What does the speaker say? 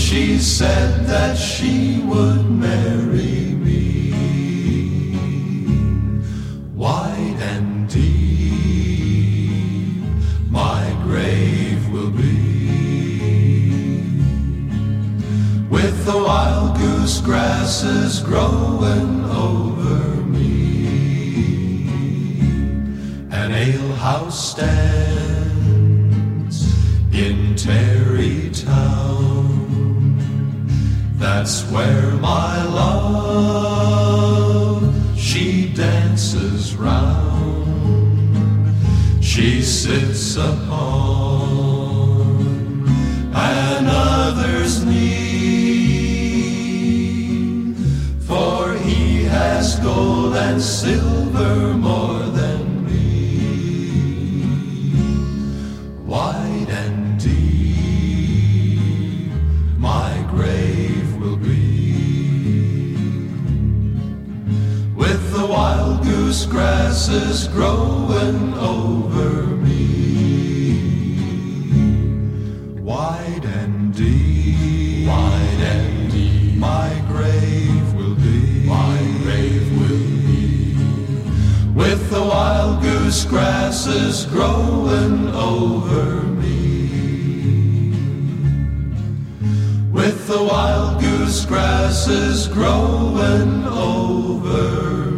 She said that she would marry me. Wide and deep my grave will be, with the wild goose grasses growing over me. An alehouse stands in Terrytown. That's where my love, she dances round. She sits upon another's knee, for he has gold and silver more than me. Wide and deep my grave will be, with the wild goose grasses growing over me. Wide and deep my grave will be, my grave will be, with the wild goose grasses growing over me. With the wild goose grasses growing over